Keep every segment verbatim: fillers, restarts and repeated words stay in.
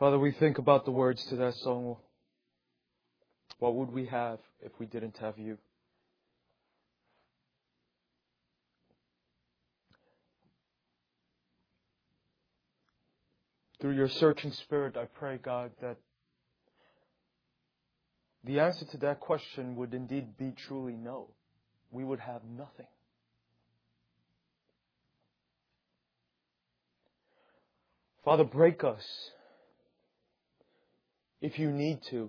Father, we think about the words to that song. What would we have if we didn't have you? Through your searching Spirit, I pray, God, that the answer to that question would indeed be truly no. We would have nothing. Father, break us if you need to,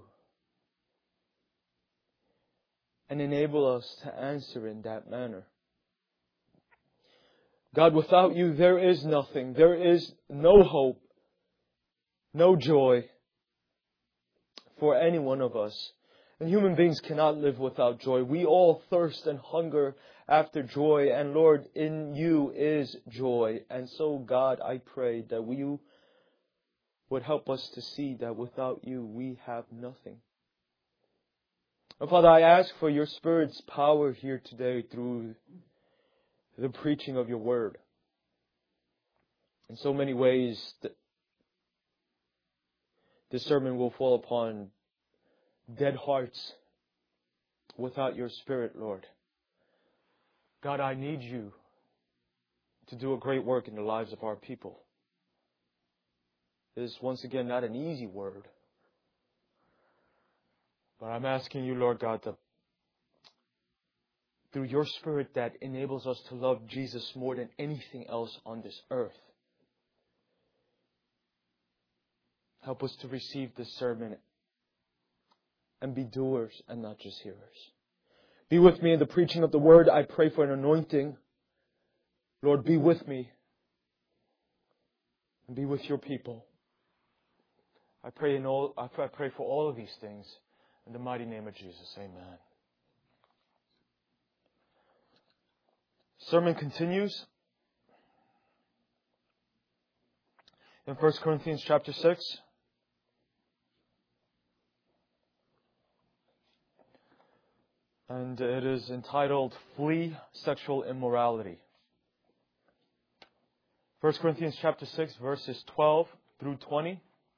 and enable us to answer in that manner. God, without you, there is nothing. There is no hope, no joy for any one of us. And human beings cannot live without joy. We all thirst and hunger after joy. And Lord, in you is joy. And so, God, I pray that you would help us to see that without you, we have nothing. And Father, I ask for your Spirit's power here today through the preaching of your word. In so many ways, this sermon will fall upon dead hearts without your Spirit, Lord. God, I need you to do a great work in the lives of our people. It is once again not an easy word. But I'm asking you, Lord God, that through your Spirit that enables us to love Jesus more than anything else on this earth, help us to receive this sermon and be doers and not just hearers. Be with me in the preaching of the word. I pray for an anointing. Lord, be with me and be with your people. I pray in all. I pray for all of these things in the mighty name of Jesus. Amen. Sermon continues in First Corinthians chapter six. And it is entitled, Flee Sexual Immorality. First Corinthians chapter six, verses twelve through twenty.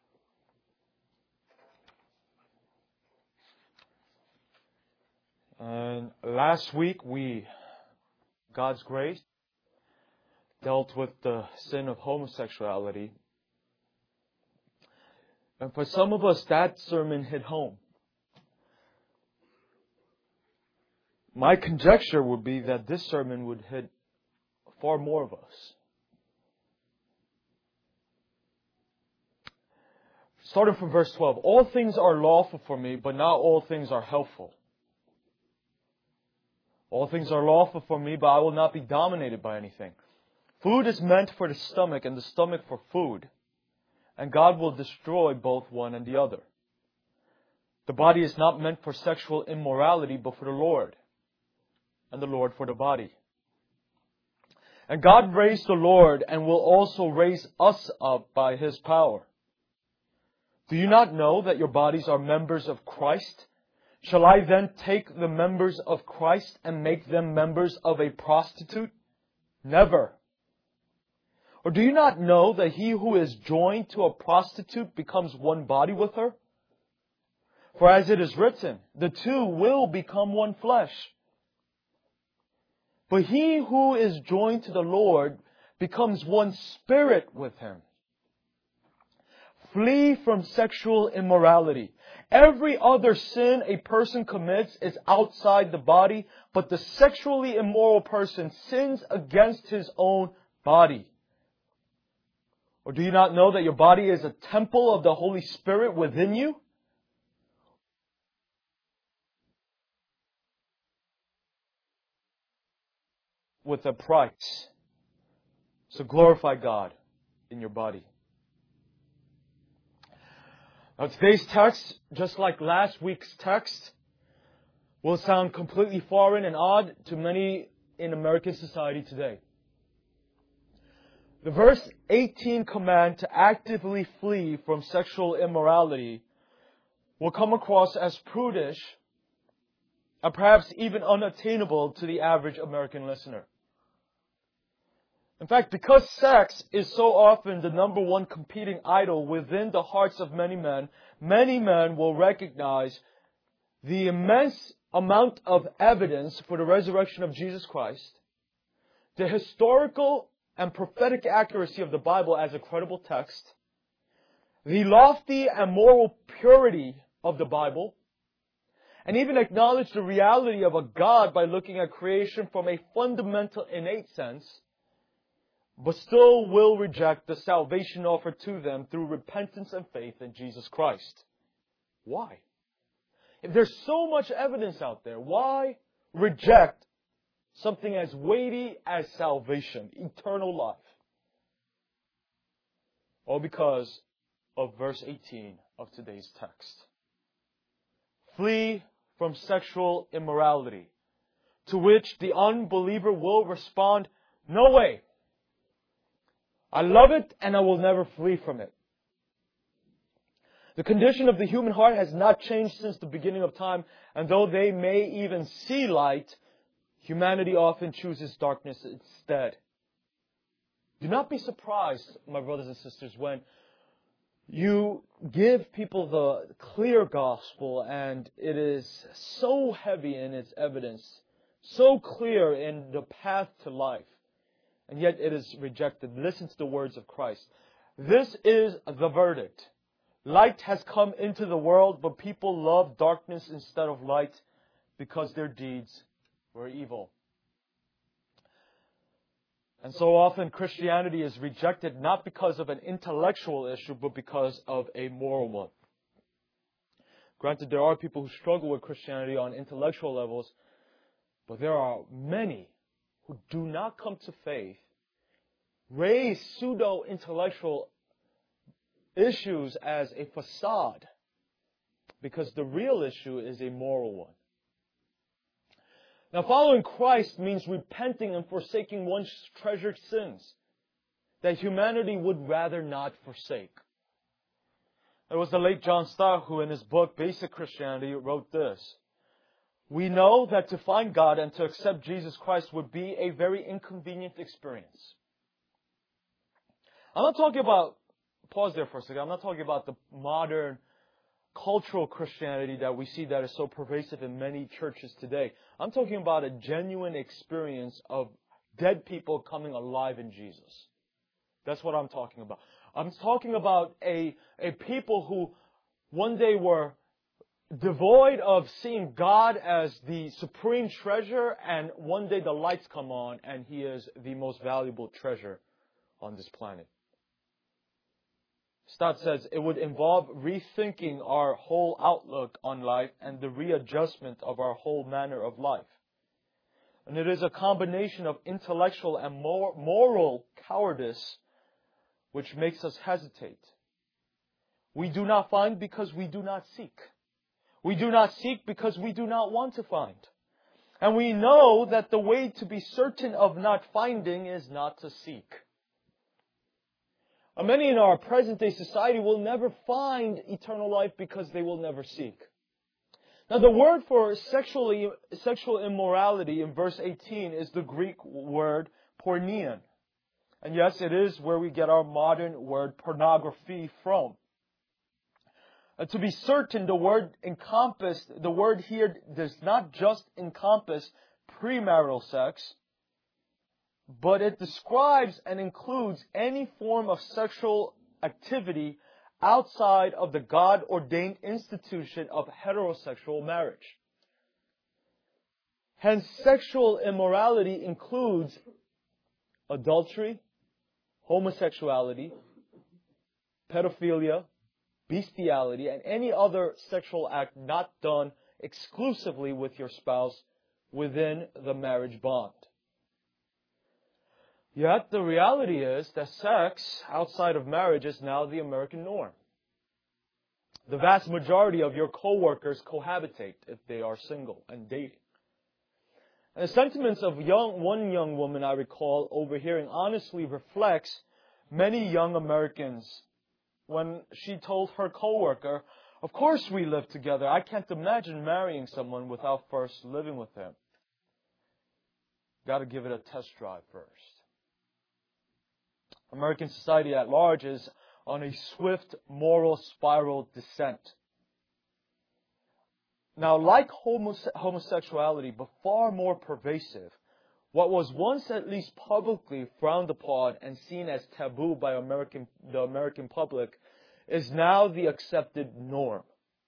And last week we, God's grace, dealt with the sin of homosexuality. And for some of us, that sermon hit home. My conjecture would be that this sermon would hit far more of us. Starting from verse twelve. All things are lawful for me, but not all things are helpful. All things are lawful for me, but I will not be dominated by anything. Food is meant for the stomach, and the stomach for food. And God will destroy both one and the other. The body is not meant for sexual immorality, but for the Lord, and the Lord for the body. And God raised the Lord and will also raise us up by His power. Do you not know that your bodies are members of Christ? Shall I then take the members of Christ and make them members of a prostitute? Never. Or do you not know that he who is joined to a prostitute becomes one body with her? For as it is written, the two will become one flesh. But he who is joined to the Lord becomes one spirit with Him. Flee from sexual immorality. Every other sin a person commits is outside the body, but the sexually immoral person sins against his own body. Or do you not know that your body is a temple of the Holy Spirit within you? With a price. So glorify God in your body. Now today's text, just like last week's text, will sound completely foreign and odd to many in American society today. The verse eighteen command to actively flee from sexual immorality will come across as prudish and perhaps even unattainable to the average American listener. In fact, because sex is so often the number one competing idol within the hearts of many men, many men will recognize the immense amount of evidence for the resurrection of Jesus Christ, the historical and prophetic accuracy of the Bible as a credible text, the lofty and moral purity of the Bible, and even acknowledge the reality of a God by looking at creation from a fundamental innate sense, but still will reject the salvation offered to them through repentance and faith in Jesus Christ. Why? If there's so much evidence out there, why reject something as weighty as salvation, eternal life? All because of verse eighteen of today's text. Flee from sexual immorality, to which the unbeliever will respond, no way. I love it and I will never flee from it. The condition of the human heart has not changed since the beginning of time, and though they may even see light, humanity often chooses darkness instead. Do not be surprised, my brothers and sisters, when you give people the clear gospel and it is so heavy in its evidence, so clear in the path to life, and yet it is rejected. Listen to the words of Christ. This is the verdict. Light has come into the world, but people love darkness instead of light because their deeds were evil. And so often Christianity is rejected not because of an intellectual issue, but because of a moral one. Granted, there are people who struggle with Christianity on intellectual levels, but there are many who do not come to faith, raise pseudo-intellectual issues as a facade, because the real issue is a moral one. Now, following Christ means repenting and forsaking one's treasured sins that humanity would rather not forsake. It was the late John Stott who, in his book, Basic Christianity, wrote this. We know that to find God and to accept Jesus Christ would be a very inconvenient experience. I'm not talking about, pause there for a second, I'm not talking about the modern cultural Christianity that we see that is so pervasive in many churches today. I'm talking about a genuine experience of dead people coming alive in Jesus. That's what I'm talking about. I'm talking about a, a people who one day were devoid of seeing God as the supreme treasure, and one day the lights come on and He is the most valuable treasure on this planet. Stott says it would involve rethinking our whole outlook on life and the readjustment of our whole manner of life. And it is a combination of intellectual and moral cowardice which makes us hesitate. We do not find because we do not seek. We do not seek because we do not want to find. And we know that the way to be certain of not finding is not to seek. Many in our present-day society will never find eternal life because they will never seek. Now, the word for sexually, sexual immorality in verse eighteen is the Greek word porneia. And yes, it is where we get our modern word pornography from. Uh, to be certain, the word encompassed, the word here does not just encompass premarital sex, but it describes and includes any form of sexual activity outside of the God-ordained institution of heterosexual marriage. Hence, sexual immorality includes adultery, homosexuality, pedophilia, bestiality, and any other sexual act not done exclusively with your spouse within the marriage bond. Yet the reality is that sex outside of marriage is now the American norm. The vast majority of your co-workers cohabitate if they are single and dating. And the sentiments of young, one young woman I recall overhearing honestly reflects many young Americans when she told her co-worker, "Of course we live together. I can't imagine marrying someone without first living with him. Got to give it a test drive first." American society at large is on a swift moral spiral descent. Now, like homose- homosexuality, but far more pervasive, what was once at least publicly frowned upon and seen as taboo by American, the American public is now the accepted norm.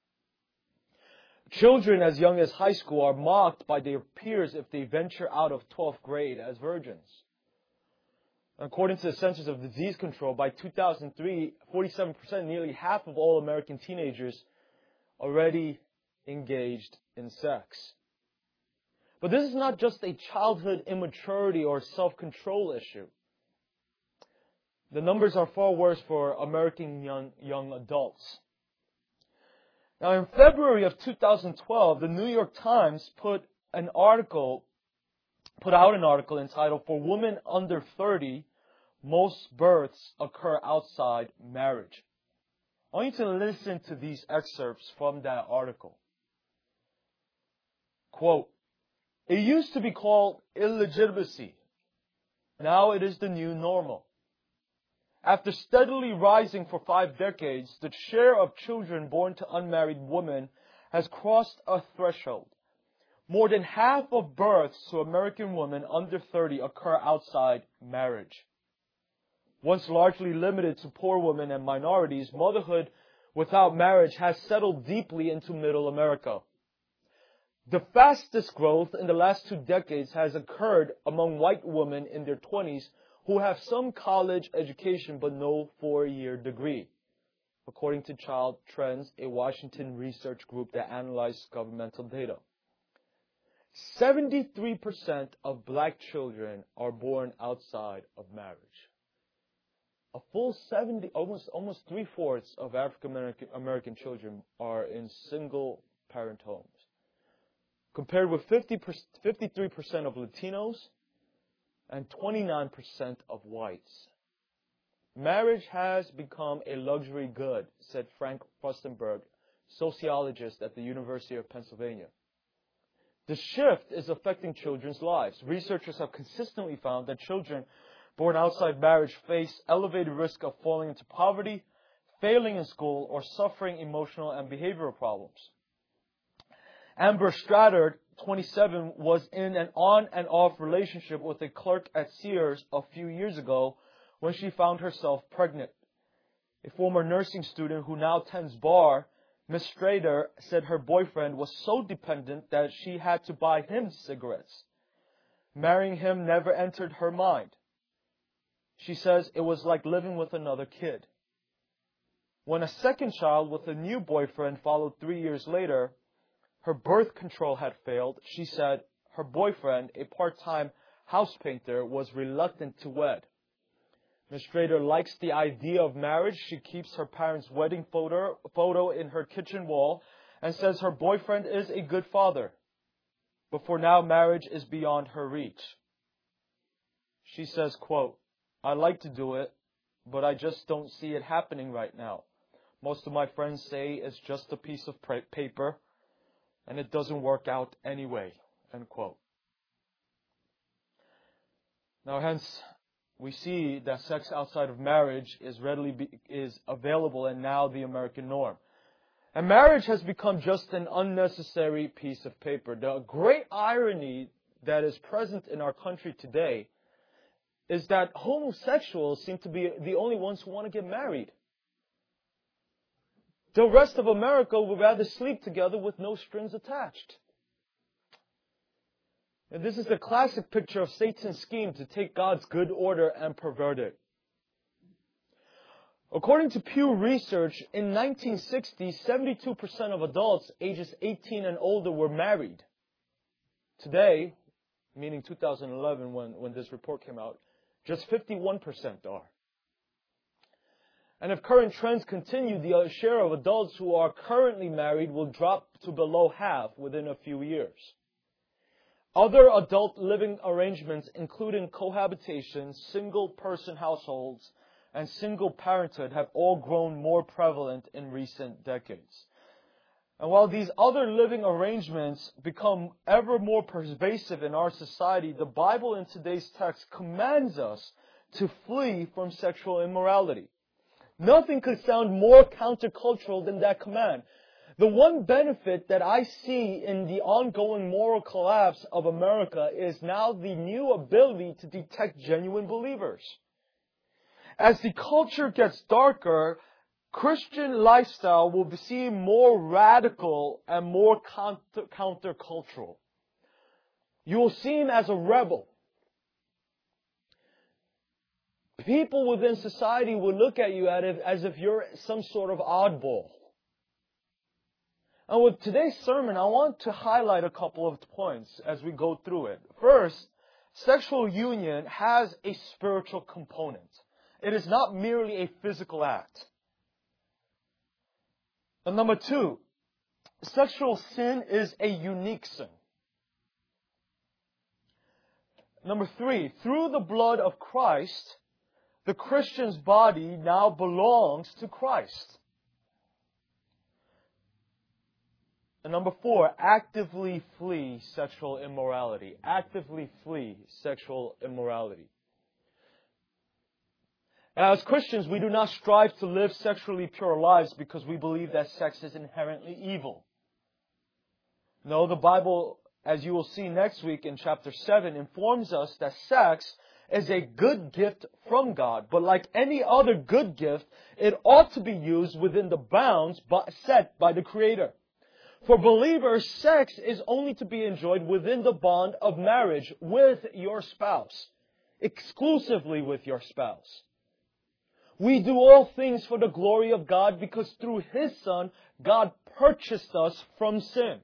Children as young as high school are mocked by their peers if they venture out of twelfth grade as virgins. According to the Centers of Disease Control, by two thousand three, forty-seven percent, nearly half of all American teenagers already engaged in sex. But this is not just a childhood immaturity or self-control issue. The numbers are far worse for American young, young adults. Now, in February of two thousand twelve, the New York Times put an article, put out an article entitled, "For Women Under thirty, Most Births Occur Outside Marriage." I want you to listen to these excerpts from that article. Quote, "It used to be called illegitimacy. Now it is the new normal. After steadily rising for five decades, the share of children born to unmarried women has crossed a threshold. More than half of births to American women under thirty occur outside marriage. Once largely limited to poor women and minorities, motherhood without marriage has settled deeply into middle America. The fastest growth in the last two decades has occurred among white women in their twenties who have some college education but no four-year degree, according to Child Trends, a Washington research group that analyzed governmental data. seventy-three percent of black children are born outside of marriage. A full seventy, almost almost three-fourths of African American American children are in single-parent homes, compared with fifty, fifty-three percent of Latinos and twenty-nine percent of whites. Marriage has become a luxury good, said Frank Fustenberg, sociologist at the University of Pennsylvania. The shift is affecting children's lives. Researchers have consistently found that children born outside marriage face elevated risk of falling into poverty, failing in school, or suffering emotional and behavioral problems. Amber Strattard, twenty-seven, was in an on and off relationship with a clerk at Sears a few years ago when she found herself pregnant. A former nursing student who now tends bar, Miz Strader, said her boyfriend was so dependent that she had to buy him cigarettes. Marrying him never entered her mind. She says it was like living with another kid. When a second child with a new boyfriend followed three years later, her birth control had failed. She said her boyfriend, a part-time house painter, was reluctant to wed. Miz Strader likes the idea of marriage. She keeps her parents' wedding photo, photo in her kitchen wall and says her boyfriend is a good father. But for now, marriage is beyond her reach. She says, quote, "I like to do it, but I just don't see it happening right now. Most of my friends say it's just a piece of paper, and it doesn't work out anyway," end quote. Now, hence, we see that sex outside of marriage is readily be, is available and now the American norm. And marriage has become just an unnecessary piece of paper. The great irony that is present in our country today is that homosexuals seem to be the only ones who want to get married. The rest of America would rather sleep together with no strings attached. And this is a classic picture of Satan's scheme to take God's good order and pervert it. According to Pew Research, in nineteen sixty, seventy-two percent of adults ages eighteen and older were married. Today, meaning two thousand eleven when, when this report came out, just fifty-one percent are. And if current trends continue, the share of adults who are currently married will drop to below half within a few years. Other adult living arrangements, including cohabitation, single-person households, and single parenthood, have all grown more prevalent in recent decades. And while these other living arrangements become ever more pervasive in our society, the Bible in today's text commands us to flee from sexual immorality. Nothing could sound more countercultural than that command. The one benefit that I see in the ongoing moral collapse of America is now the new ability to detect genuine believers. As the culture gets darker, Christian lifestyle will be seen more radical and more counter, countercultural. You will see him as a rebel. People within society will look at you as if you're some sort of oddball. And with today's sermon, I want to highlight a couple of points as we go through it. First, sexual union has a spiritual component. It is not merely a physical act. And number two, sexual sin is a unique sin. Number three, through the blood of Christ, the Christian's body now belongs to Christ. And number four, actively flee sexual immorality. Actively flee sexual immorality. Now, as Christians, we do not strive to live sexually pure lives because we believe that sex is inherently evil. No, the Bible, as you will see next week in chapter seven, informs us that sex is a good gift from God. But like any other good gift, it ought to be used within the bounds set by the Creator. For believers, sex is only to be enjoyed within the bond of marriage with your spouse, exclusively with your spouse. We do all things for the glory of God because through His Son, God purchased us from sin.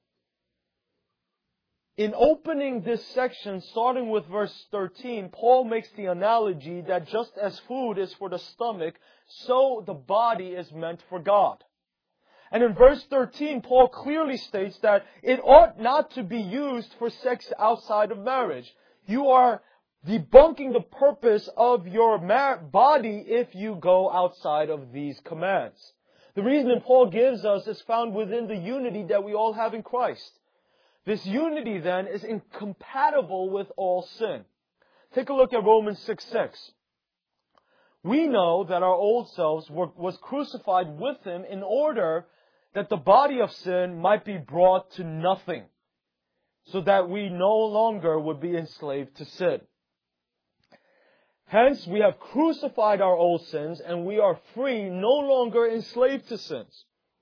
In opening this section, starting with verse thirteen, Paul makes the analogy that just as food is for the stomach, so the body is meant for God. And in verse thirteen, Paul clearly states that it ought not to be used for sex outside of marriage. You are debunking the purpose of your mar- body if you go outside of these commands. The reason that Paul gives us is found within the unity that we all have in Christ. This unity then is incompatible with all sin. Take a look at Romans six six. We know that our old selves were, was crucified with Him in order that the body of sin might be brought to nothing, so that we no longer would be enslaved to sin. Hence, we have crucified our old sins, and we are free, no longer enslaved to sins.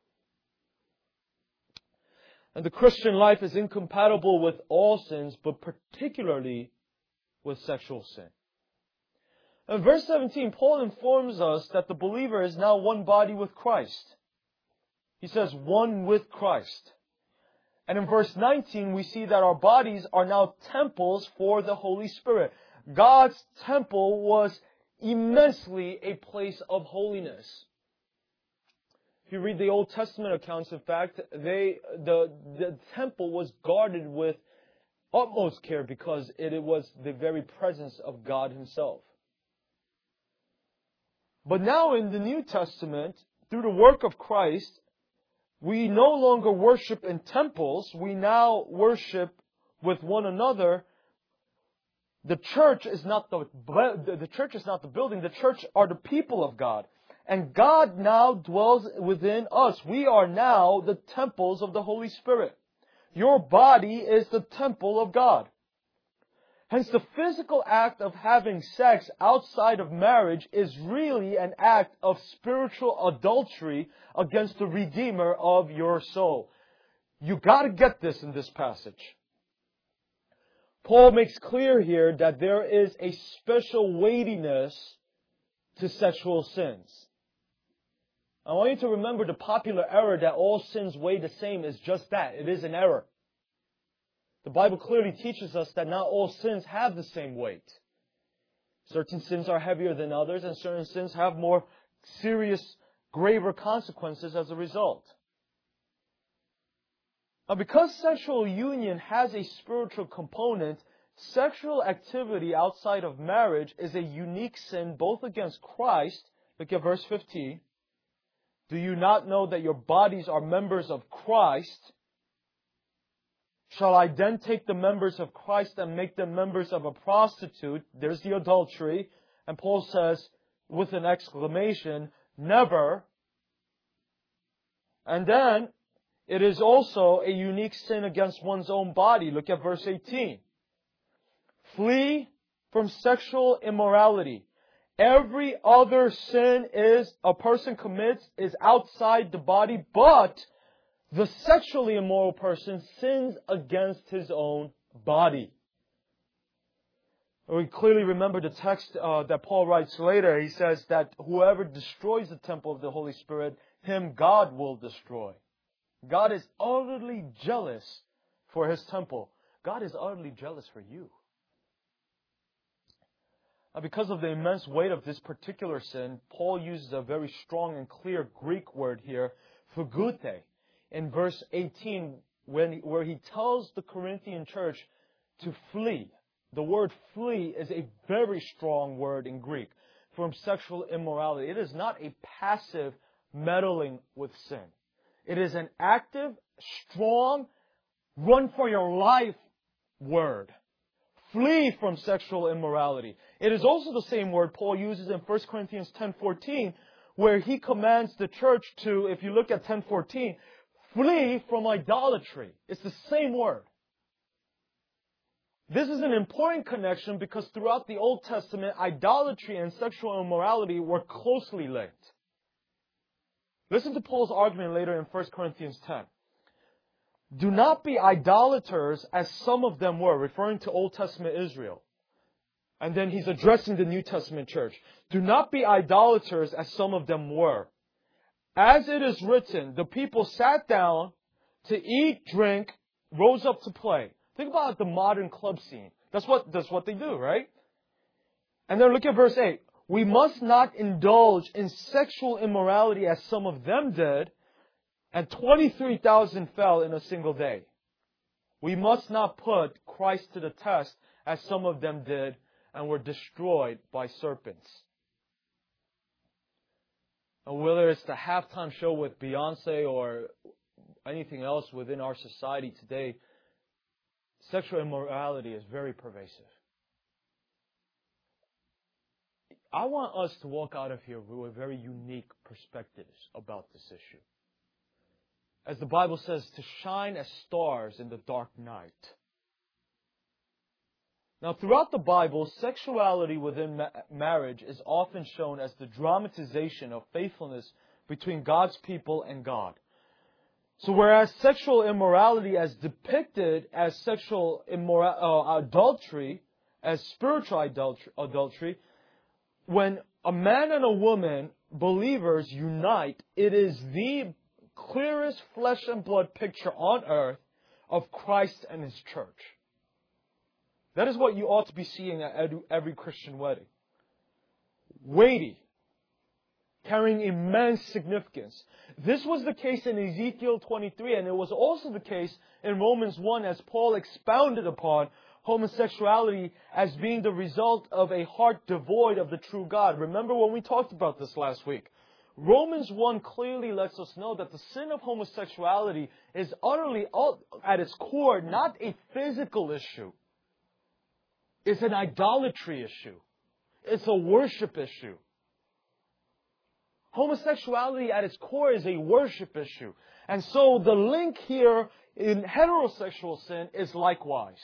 And the Christian life is incompatible with all sins, but particularly with sexual sin. In verse seventeen, Paul informs us that the believer is now one body with Christ. He says, one with Christ. And in verse nineteen, we see that our bodies are now temples for the Holy Spirit. God's temple was immensely a place of holiness. If you read the Old Testament accounts, in fact, they, the, the temple was guarded with utmost care because it, it was the very presence of God Himself. But now in the New Testament, through the work of Christ, we no longer worship in temples. We now worship with one another. The church is not the, the church is not the building. The church are the people of God. And God now dwells within us. We are now the temples of the Holy Spirit. Your body is the temple of God. Hence, the physical act of having sex outside of marriage is really an act of spiritual adultery against the Redeemer of your soul. You got to get this in this passage. Paul makes clear here that there is a special weightiness to sexual sins. I want you to remember the popular error that all sins weigh the same is just that. It is an error. The Bible clearly teaches us that not all sins have the same weight. Certain sins are heavier than others, and certain sins have more serious, graver consequences as a result. Now, because sexual union has a spiritual component, sexual activity outside of marriage is a unique sin both against Christ. Look at verse fifteen. Do you not know that your bodies are members of Christ? Shall I then take the members of Christ and make them members of a prostitute? There's the adultery. And Paul says, with an exclamation, never. And then, it is also a unique sin against one's own body. Look at verse eighteen. Flee from sexual immorality. Every other sin is a person commits is outside the body, but the sexually immoral person sins against his own body. We clearly remember the text uh, that Paul writes later. He says that whoever destroys the temple of the Holy Spirit, him God will destroy. God is utterly jealous for His temple. God is utterly jealous for you. Now, because of the immense weight of this particular sin, Paul uses a very strong and clear Greek word here, phagute, in verse eighteen, when, where he tells the Corinthian church to flee. The word flee is a very strong word in Greek from sexual immorality. It is not a passive meddling with sin. It is an active, strong, run for your life word. Flee from sexual immorality. It is also the same word Paul uses in First Corinthians ten fourteen, where he commands the church to, if you look at ten fourteen, flee from idolatry. It's the same word. This is an important connection because throughout the Old Testament, idolatry and sexual immorality were closely linked. Listen to Paul's argument later in First Corinthians ten. Do not be idolaters as some of them were, referring to Old Testament Israel. And then he's addressing the New Testament church. Do not be idolaters as some of them were. As it is written, the people sat down to eat, drink, rose up to play. Think about the modern club scene. That's what, that's what they do, right? And then look at verse eight. We must not indulge in sexual immorality as some of them did, and twenty-three thousand fell in a single day. We must not put Christ to the test as some of them did and were destroyed by serpents. And whether it's the halftime show with Beyonce or anything else within our society today, sexual immorality is very pervasive. I want us to walk out of here with very unique perspectives about this issue. As the Bible says, to shine as stars in the dark night. Now, throughout the Bible, sexuality within ma- marriage is often shown as the dramatization of faithfulness between God's people and God. So whereas sexual immorality as depicted as sexual immora- uh, adultery, as spiritual adultery, adultery, when a man and a woman, believers, unite, it is the clearest flesh and blood picture on earth of Christ and His church. That is what you ought to be seeing at every Christian wedding. Weighty, carrying immense significance. This was the case in Ezekiel twenty-three, and it was also the case in Romans one as Paul expounded upon homosexuality as being the result of a heart devoid of the true God. Remember when we talked about this last week? Romans one clearly lets us know that the sin of homosexuality is utterly, at its core, not a physical issue. It's an idolatry issue. It's a worship issue. Homosexuality at its core is a worship issue. And so the link here in heterosexual sin is likewise.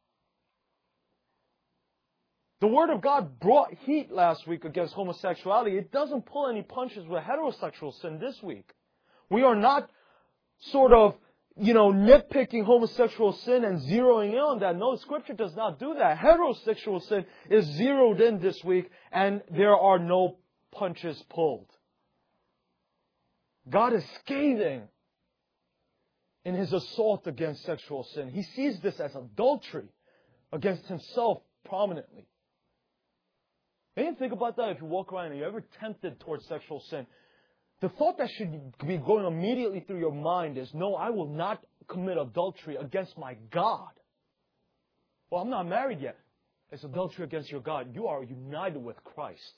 The Word of God brought heat last week against homosexuality. It doesn't pull any punches with heterosexual sin this week. We are not sort of, you know, nitpicking homosexual sin and zeroing in on that. No, Scripture does not do that. Heterosexual sin is zeroed in this week, and there are no punches pulled. God is scathing in His assault against sexual sin. He sees this as adultery against Himself prominently. And think about that if you walk around and you're ever tempted towards sexual sin. The thought that should be going immediately through your mind is, no, I will not commit adultery against my God. Well, I'm not married yet. It's adultery against your God. You are united with Christ.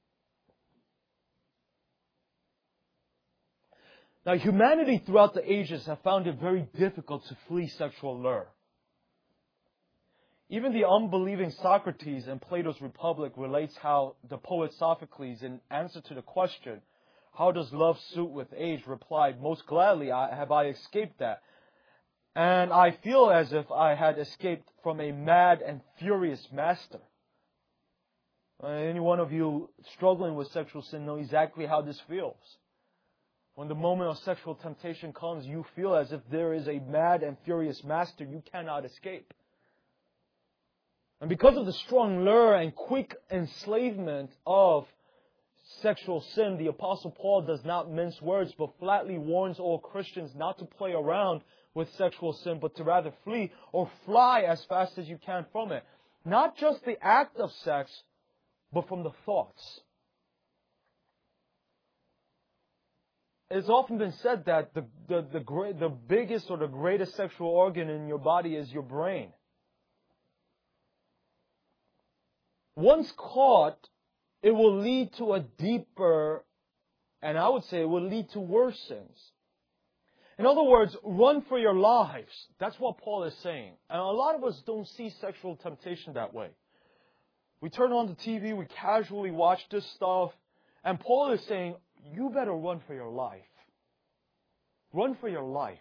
Now, humanity throughout the ages have found it very difficult to flee sexual lure. Even the unbelieving Socrates in Plato's Republic relates how the poet Sophocles, in answer to the question, "How does love suit with age?" replied, "Most gladly I, have I escaped that. And I feel as if I had escaped from a mad and furious master." Uh, any one of you struggling with sexual sin know exactly how this feels. When the moment of sexual temptation comes, you feel as if there is a mad and furious master you cannot escape. And because of the strong lure and quick enslavement of sexual sin, the Apostle Paul does not mince words, but flatly warns all Christians not to play around with sexual sin, but to rather flee or fly as fast as you can from it. Not just the act of sex, but from the thoughts. It's often been said that the, the, the, great, the biggest or the greatest sexual organ in your body is your brain. Once caught, it will lead to a deeper, and I would say it will lead to worse sins. In other words, run for your lives. That's what Paul is saying. And a lot of us don't see sexual temptation that way. We turn on the T V, we casually watch this stuff, and Paul is saying, you better run for your life. Run for your life.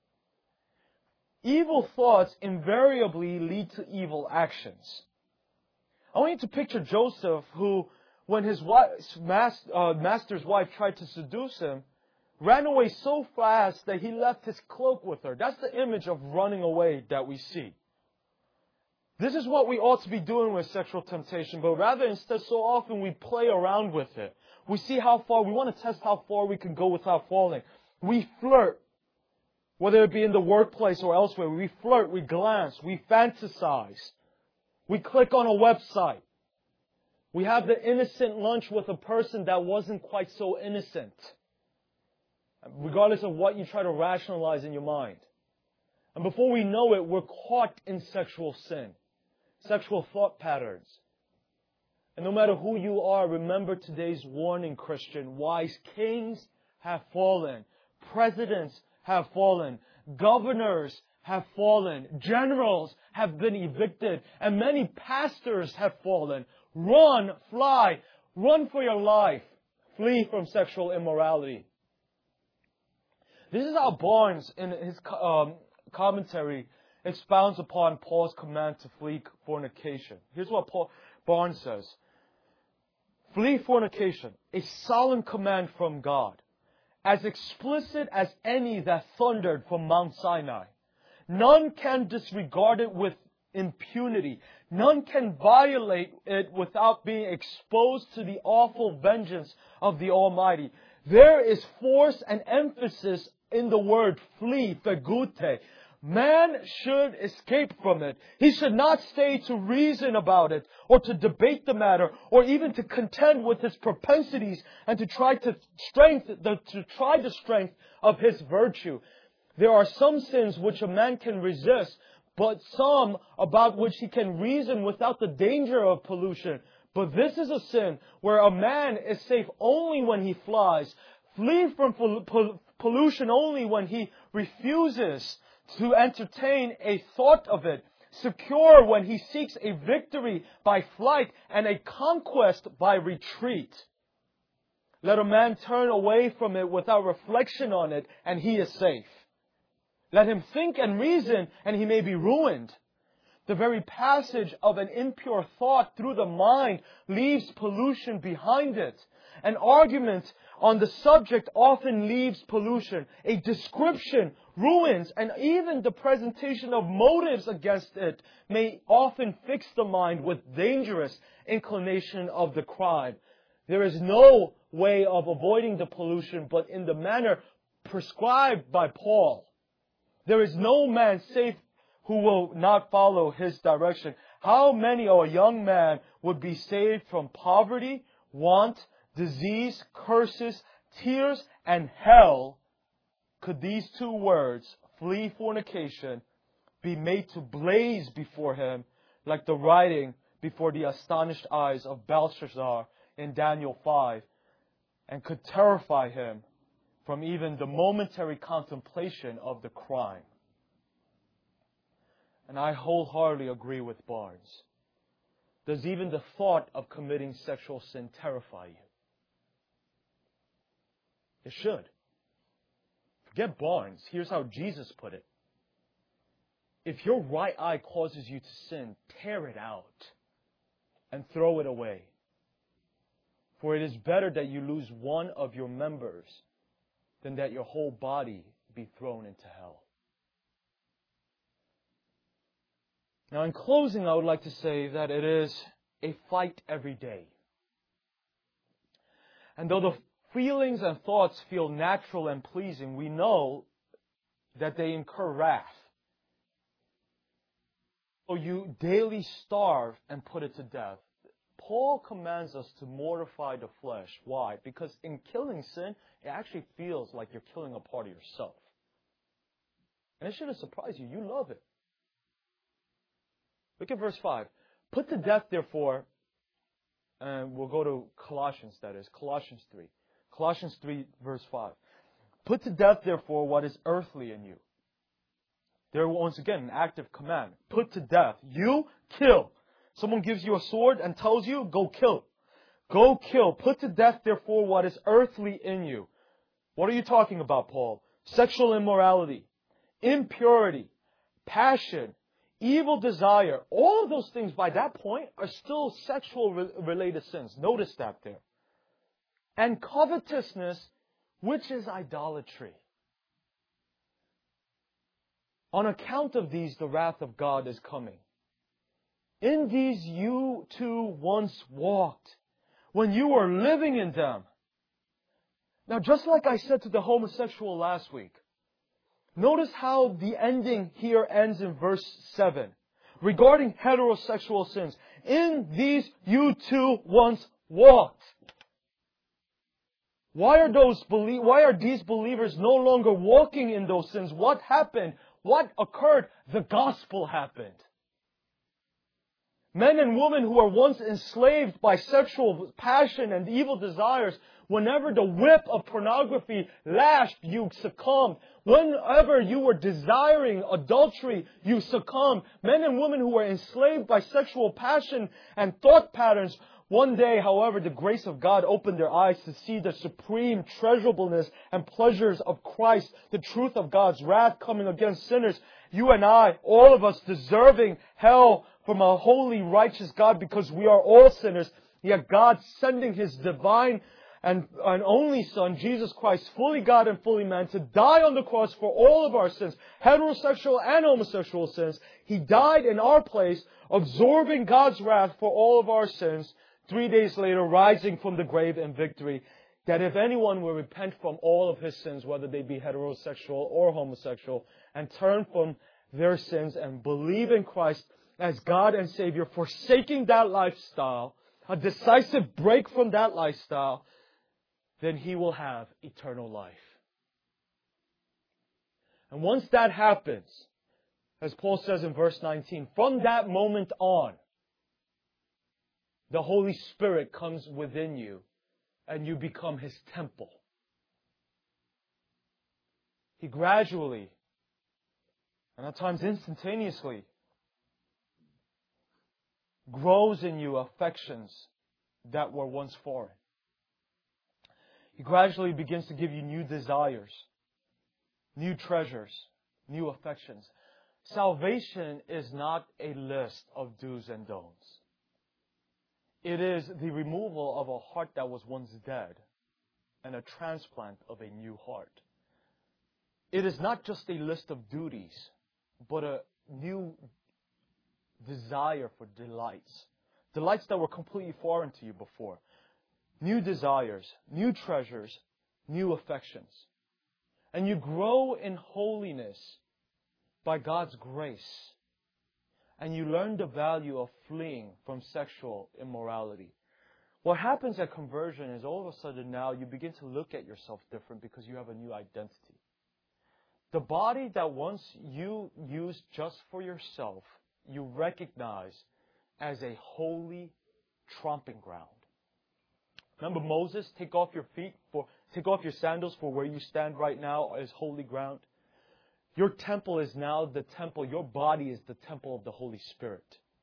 Evil thoughts invariably lead to evil actions. I want you to picture Joseph, who, when his wife's, uh, master's wife tried to seduce him, ran away so fast that he left his cloak with her. That's the image of running away that we see. This is what we ought to be doing with sexual temptation, but rather instead so often we play around with it. We see how far, we want to test how far we can go without falling. We flirt, whether it be in the workplace or elsewhere. We flirt, we glance, we fantasize. We click on a website. We have the innocent lunch with a person that wasn't quite so innocent. Regardless of what you try to rationalize in your mind. And before we know it, we're caught in sexual sin. Sexual thought patterns. And no matter who you are, remember today's warning, Christian. Wise kings have fallen. Presidents have fallen. Governors have fallen. Generals have been evicted. And many pastors have fallen. Run, fly, run for your life. Flee from sexual immorality. This is how Barnes, in his um, commentary, expounds upon Paul's command to flee fornication. Here's what Paul, Barnes says. Flee fornication, a solemn command from God, as explicit as any that thundered from Mount Sinai. None can disregard it with impunity. None can violate it without being exposed to the awful vengeance of the Almighty. There is force and emphasis in the word flee, phegute. Man should escape from it. He should not stay to reason about it, or to debate the matter, or even to contend with his propensities and to try to strength the, to try the strength of his virtue. There are some sins which a man can resist, but some about which he can reason without the danger of pollution. But this is a sin where a man is safe only when he flies. Flee from pol- pol- pollution only when he refuses to entertain a thought of it. Secure when he seeks a victory by flight and a conquest by retreat. Let a man turn away from it without reflection on it, and he is safe. Let him think and reason, and he may be ruined. The very passage of an impure thought through the mind leaves pollution behind it. An argument on the subject often leaves pollution. A description ruins, and even the presentation of motives against it may often fix the mind with dangerous inclination of the crime. There is no way of avoiding the pollution but in the manner prescribed by Paul. There is no man safe who will not follow his direction. How many of a young man would be saved from poverty, want, disease, curses, tears, and hell, could these two words, flee fornication, be made to blaze before him like the writing before the astonished eyes of Belshazzar in Daniel five, and could terrify him from even the momentary contemplation of the crime. And I wholeheartedly agree with Barnes. Does even the thought of committing sexual sin terrify you? It should. Forget Barnes. Here's how Jesus put it. If your right eye causes you to sin, tear it out and throw it away. For it is better that you lose one of your members than that your whole body be thrown into hell. Now, in closing, I would like to say that it is a fight every day. And though the feelings and thoughts feel natural and pleasing, we know that they incur wrath. So you daily starve and put it to death. Paul commands us to mortify the flesh. Why? Because in killing sin, it actually feels like you're killing a part of yourself. And it shouldn't surprise you. You love it. Look at verse five. Put to death, therefore, and we'll go to Colossians, that is, Colossians three. Colossians three, verse five. Put to death, therefore, what is earthly in you. There, once again, an active command. Put to death. You kill. Someone gives you a sword and tells you, go kill. Go kill. Put to death, therefore, what is earthly in you. What are you talking about, Paul? Sexual immorality, impurity, passion, evil desire. All of those things by that point are still sexual re- related sins. Notice that there. And covetousness, which is idolatry. On account of these, the wrath of God is coming. In these you too once walked, when you were living in them. Now, just like I said to the homosexual last week, notice how the ending here ends in verse seven. Regarding heterosexual sins, in these you too once walked. Why are those belie- why are these believers no longer walking in those sins? What happened? What occurred? The gospel happened. Men and women who were once enslaved by sexual passion and evil desires, whenever the whip of pornography lashed, you succumbed. Whenever you were desiring adultery, you succumbed. Men and women who were enslaved by sexual passion and thought patterns, one day, however, the grace of God opened their eyes to see the supreme treasurableness and pleasures of Christ, the truth of God's wrath coming against sinners. You and I, all of us deserving hell from a holy, righteous God because we are all sinners. Yet God sending His divine and, and only Son, Jesus Christ, fully God and fully man, to die on the cross for all of our sins, heterosexual and homosexual sins. He died in our place, absorbing God's wrath for all of our sins. Three days later, rising from the grave in victory, that if anyone will repent from all of his sins, whether they be heterosexual or homosexual, and turn from their sins and believe in Christ as God and Savior, forsaking that lifestyle, a decisive break from that lifestyle, then he will have eternal life. And once that happens, as Paul says in verse nineteen, from that moment on, the Holy Spirit comes within you and you become His temple. He gradually, and at times instantaneously, grows in you affections that were once foreign. He gradually begins to give you new desires, new treasures, new affections. Salvation is not a list of do's and don'ts. It is the removal of a heart that was once dead and a transplant of a new heart. It is not just a list of duties, but a new desire for delights. Delights that were completely foreign to you before. New desires, new treasures, new affections. And you grow in holiness by God's grace. And you learn the value of fleeing from sexual immorality. What happens at conversion is all of a sudden now you begin to look at yourself different because you have a new identity. The body that once you used just for yourself, you recognize as a holy tromping ground. Remember Moses, take off your feet for, take off your sandals for where you stand right now is holy ground. Your temple is now the temple. Your body is the temple of the Holy Spirit.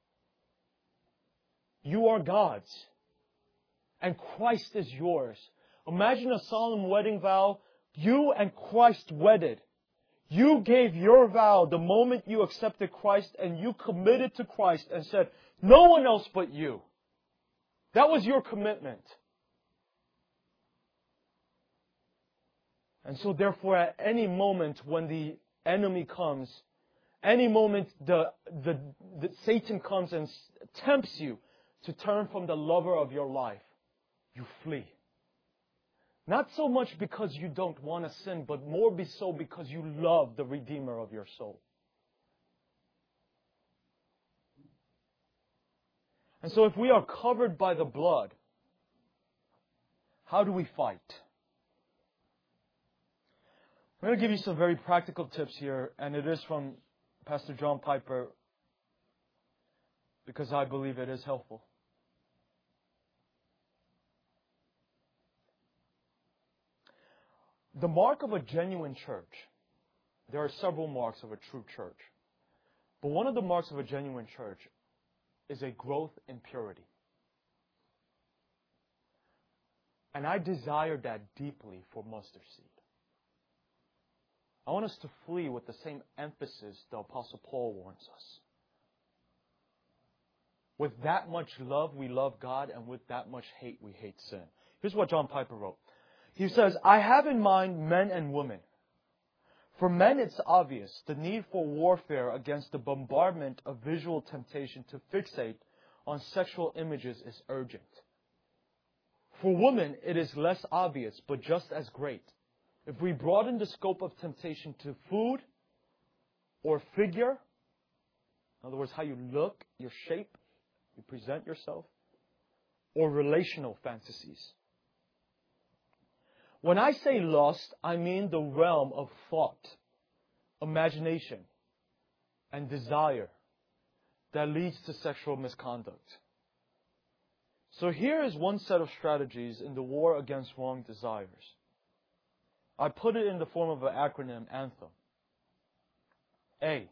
You are God's. And Christ is yours. Imagine a solemn wedding vow. You and Christ wedded. You gave your vow the moment you accepted Christ and you committed to Christ and said, no one else but you. That was your commitment. And so therefore, at any moment when the enemy comes, any moment the, the, the Satan comes and tempts you to turn from the lover of your life, you flee. Not so much because you don't want to sin, but more be so because you love the Redeemer of your soul. And so if we are covered by the blood, how do we fight? I'm going to give you some very practical tips here, and it is from Pastor John Piper because I believe it is helpful. The mark of a genuine church, there are several marks of a true church. But one of the marks of a genuine church is a growth in purity. And I desire that deeply for Mustard Seed. I want us to flee with the same emphasis the Apostle Paul warns us. With that much love, we love God, and with that much hate, we hate sin. Here's what John Piper wrote. He says, I have in mind men and women. For men, it's obvious. The need for warfare against the bombardment of visual temptation to fixate on sexual images is urgent. For women, it is less obvious, but just as great. If we broaden the scope of temptation to food or figure, in other words, how you look, your shape, you present yourself, or relational fantasies. When I say lust, I mean the realm of thought, imagination, and desire that leads to sexual misconduct. So here is one set of strategies in the war against wrong desires. I put it in the form of an acronym, ANTHEM. A.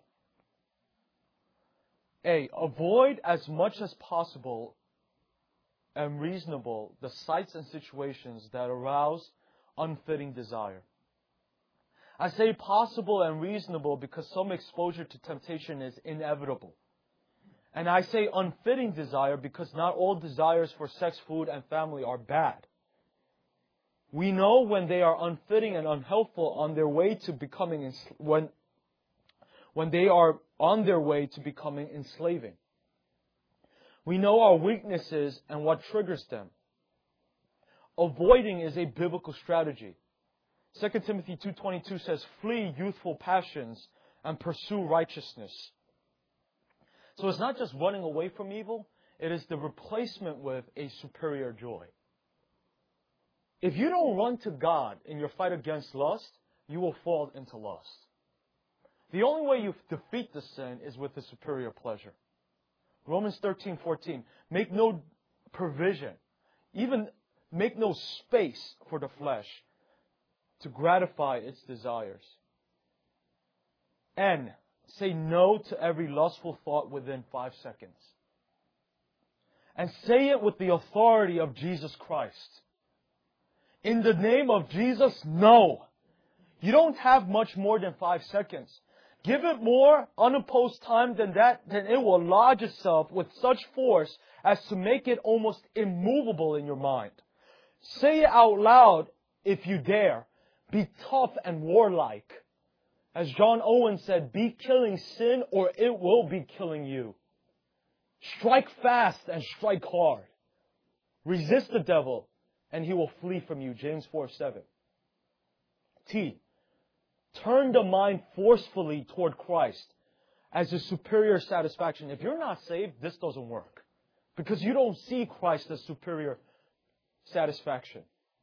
A. Avoid as much as possible and reasonable the sites and situations that arouse unfitting desire. I say possible and reasonable because some exposure to temptation is inevitable. And I say unfitting desire because not all desires for sex, food, and family are bad. We know when they are unfitting and unhelpful on their way to becoming when when they are on their way to becoming enslaving. We know our weaknesses and what triggers them. Avoiding is a biblical strategy. Second Timothy two twenty-two says, flee youthful passions and pursue righteousness. So it's not just running away from evil, it is the replacement with a superior joy. If you don't run to God in your fight against lust, you will fall into lust. The only way you defeat the sin is with a superior pleasure. Romans thirteen fourteen, make no provision, even make no space for the flesh to gratify its desires. N, say no to every lustful thought within five seconds. And say it with the authority of Jesus Christ. In the name of Jesus, no. You don't have much more than five seconds. Give it more unopposed time than that, then it will lodge itself with such force as to make it almost immovable in your mind. Say it out loud if you dare. Be tough and warlike. As John Owen said, be killing sin or it will be killing you. Strike fast and strike hard. Resist the devil and he will flee from you. James four seven. T. Turn the mind forcefully toward Christ as a superior satisfaction. If you're not saved, this doesn't work. Because you don't see Christ as superior satisfaction.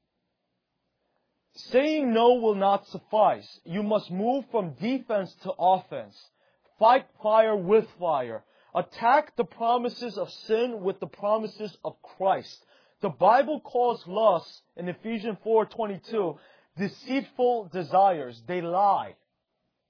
Saying no will not suffice. You must move from defense to offense. Fight fire with fire. Attack the promises of sin with the promises of Christ. The Bible calls lust in Ephesians four twenty-two deceitful desires. They lie.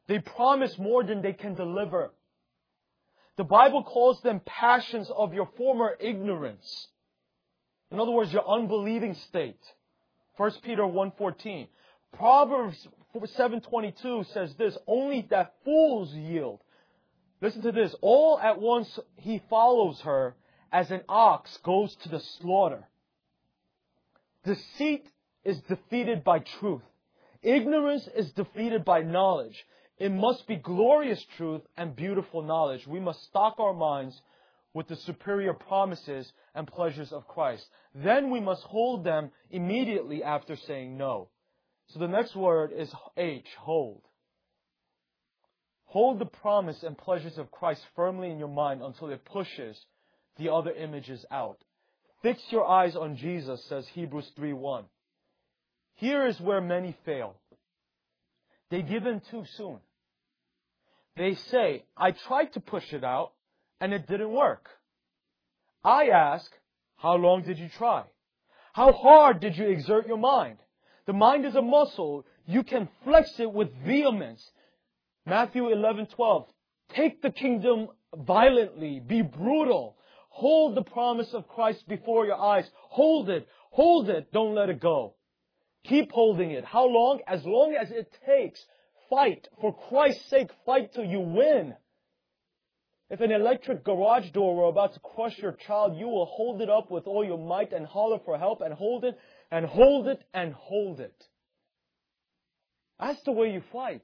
They promise more than they can deliver. The Bible calls them passions of your former ignorance. In other words, your unbelieving state. First Peter one fourteen. Proverbs seven twenty-two says this, only that fools yield. Listen to this. All at once he follows her as an ox goes to the slaughter. Deceit is defeated by truth. Ignorance is defeated by knowledge. It must be glorious truth and beautiful knowledge. We must stock our minds with the superior promises and pleasures of Christ. Then we must hold them immediately after saying no. So the next word is H, hold. Hold the promise and pleasures of Christ firmly in your mind until it pushes the other images out. Fix your eyes on Jesus, says Hebrews three one. Here is where many fail. They give in too soon. They say, I tried to push it out and it didn't work. I ask, how long did you try? How hard did you exert your mind? The mind is a muscle. You can flex it with vehemence. Matthew eleven twelve. Take the kingdom violently. Be brutal. Hold the promise of Christ before your eyes. Hold it. Hold it. Don't let it go. Keep holding it. How long? As long as it takes. Fight. For Christ's sake, fight till you win. If an electric garage door were about to crush your child, you will hold it up with all your might and holler for help and hold it and hold it and hold it. That's the way you fight.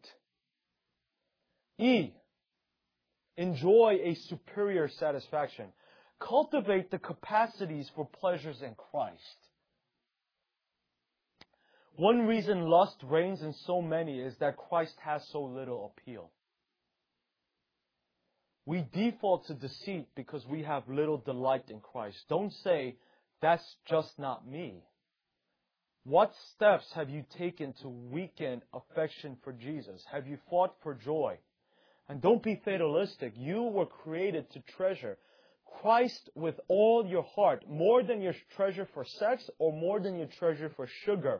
E. Enjoy a superior satisfaction. Cultivate the capacities for pleasures in Christ. One reason lust reigns in so many is that Christ has so little appeal. We default to deceit because we have little delight in Christ. Don't say, that's just not me. What steps have you taken to weaken affection for Jesus? Have you fought for joy? And don't be fatalistic. You were created to treasure Christ with all your heart, more than your treasure for sex or more than your treasure for sugar.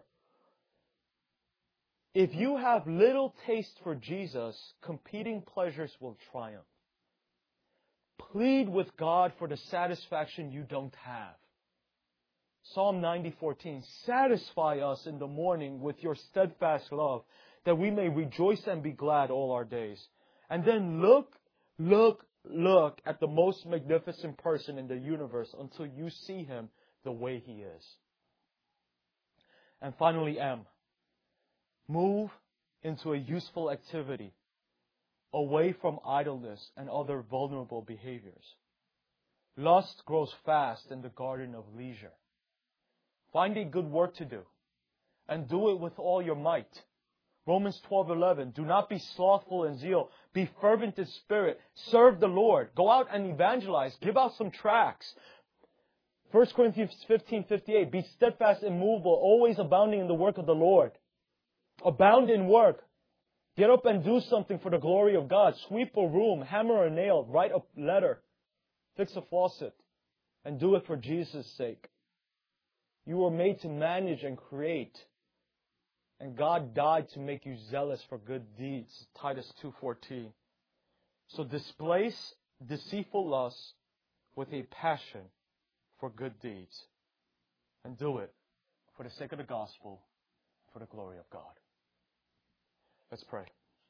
If you have little taste for Jesus, competing pleasures will triumph. Plead with God for the satisfaction you don't have. Psalm ninety fourteen. Satisfy us in the morning with your steadfast love, that we may rejoice and be glad all our days. And then look, look, look at the most magnificent person in the universe until you see Him the way He is. And finally, M. Move into a useful activity, away from idleness and other vulnerable behaviors. Lust grows fast in the garden of leisure. Find a good work to do, and do it with all your might. Romans twelve eleven. Do not be slothful in zeal. Be fervent in spirit. Serve the Lord. Go out and evangelize. Give out some tracts. First Corinthians fifteen fifty-eight. Be steadfast and immovable, always abounding in the work of the Lord. Abound in work. Get up and do something for the glory of God. Sweep a room, hammer a nail, write a letter, fix a faucet, and do it for Jesus' sake. You were made to manage and create. And God died to make you zealous for good deeds. Titus two fourteen. So displace deceitful lusts with a passion for good deeds. And do it for the sake of the gospel, for the glory of God. Let's pray.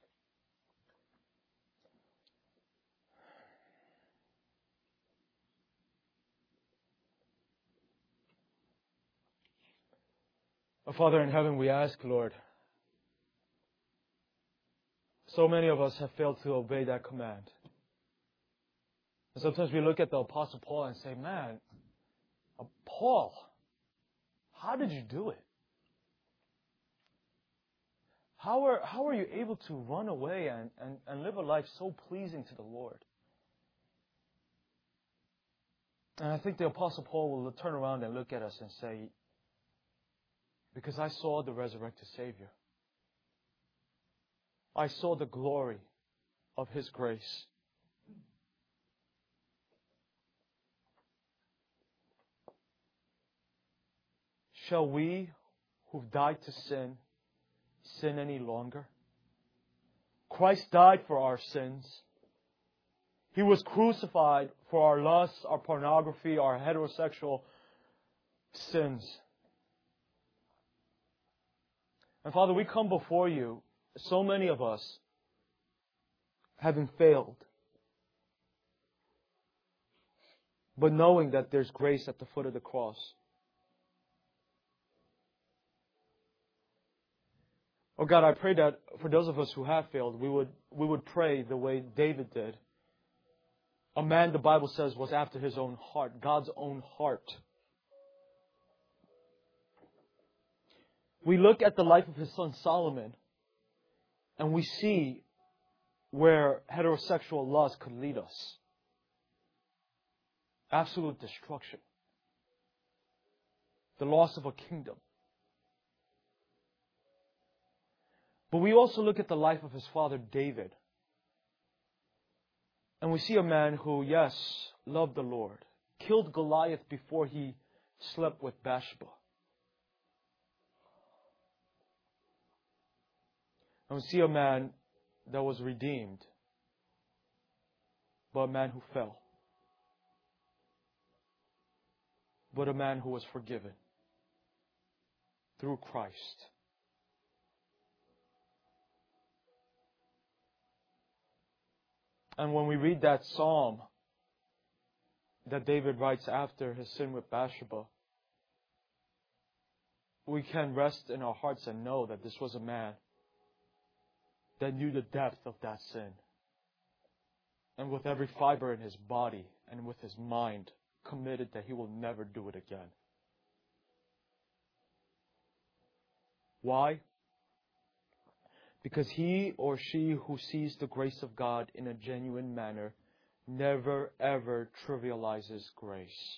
Our Father in heaven, we ask, Lord, so many of us have failed to obey that command. And sometimes we look at the Apostle Paul and say, man, uh, Paul, how did you do it? How are, how are you able to run away and, and, and live a life so pleasing to the Lord? And I think the Apostle Paul will turn around and look at us and say, because I saw the resurrected Savior. I saw the glory of His grace. Shall we, who've died to sin, sin any longer? Christ died for our sins. He was crucified for our lusts, our pornography, our heterosexual sins. And Father, we come before you, so many of us, having failed, but knowing that there's grace at the foot of the cross. Oh God, I pray that for those of us who have failed, we would we would pray the way David did. A man, the Bible says, was after his own heart, God's own heart. We look at the life of his son Solomon, and we see where heterosexual lust could lead us. Absolute destruction. The loss of a kingdom. But we also look at the life of his father David. And we see a man who, yes, loved the Lord, killed Goliath before he slept with Bathsheba. And we see a man that was redeemed, but a man who fell. But a man who was forgiven through Christ. And when we read that psalm that David writes after his sin with Bathsheba, we can rest in our hearts and know that this was a man that knew the depth of that sin. And with every fiber in his body and with his mind, committed that he will never do it again. Why? Because he or she who sees the grace of God in a genuine manner never ever trivializes grace.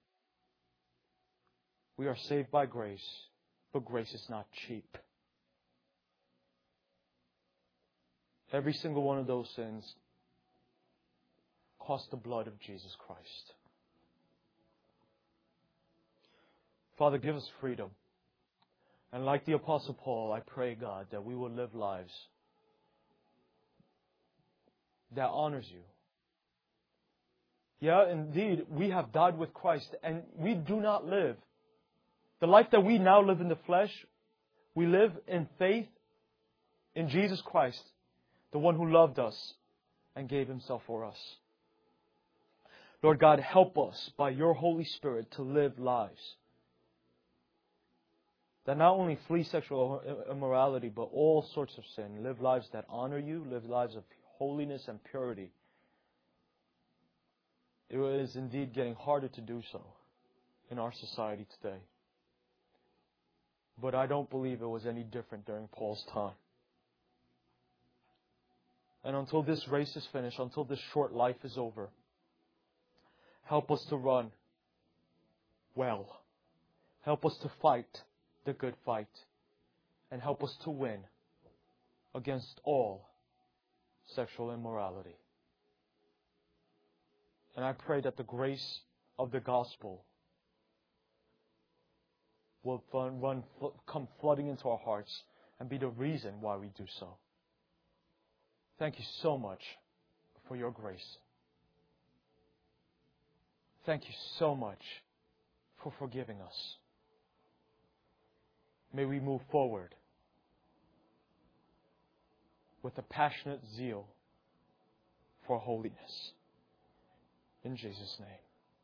We are saved by grace, but grace is not cheap. Every single one of those sins cost the blood of Jesus Christ. Father, give us freedom. And like the Apostle Paul, I pray, God, that we will live lives that honors you. Yeah, indeed, we have died with Christ, and we do not live. The life that we now live in the flesh, we live in faith in Jesus Christ, the one who loved us and gave Himself for us. Lord God, help us by your Holy Spirit to live lives that not only flee sexual immorality, but all sorts of sin. Live lives that honor you, live lives of holiness and purity. It is indeed getting harder to do so in our society today. But I don't believe it was any different during Paul's time. And until this race is finished, until this short life is over, help us to run well. Help us to fight the good fight. And help us to win against all sexual immorality. And I pray that the grace of the gospel will run, run, come flooding into our hearts and be the reason why we do so. Thank you so much for your grace. Thank you so much for forgiving us. May we move forward with a passionate zeal for holiness. In Jesus' name.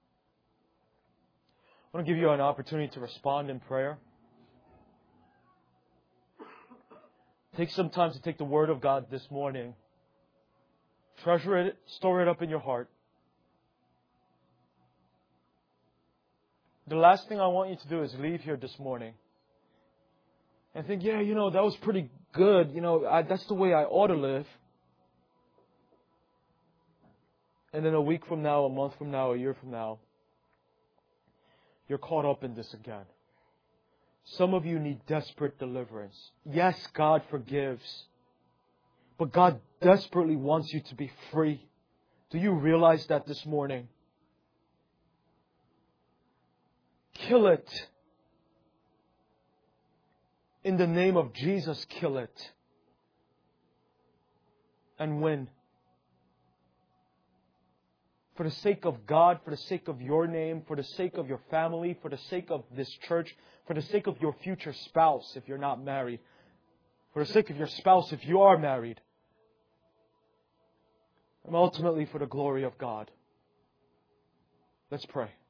I want to give you an opportunity to respond in prayer. Take some time to take the Word of God this morning. Treasure it, store it up in your heart. The last thing I want you to do is leave here this morning and think, yeah, you know, that was pretty good. You know, I, that's the way I ought to live. And then a week from now, a month from now, a year from now, you're caught up in this again. Some of you need desperate deliverance. Yes, God forgives. But God desperately wants you to be free. Do you realize that this morning? Kill it. In the name of Jesus, kill it. and win. For the sake of God, for the sake of your name, for the sake of your family, for the sake of this church, for the sake of your future spouse if you're not married, for the sake of your spouse if you are married, and ultimately for the glory of God. Let's pray.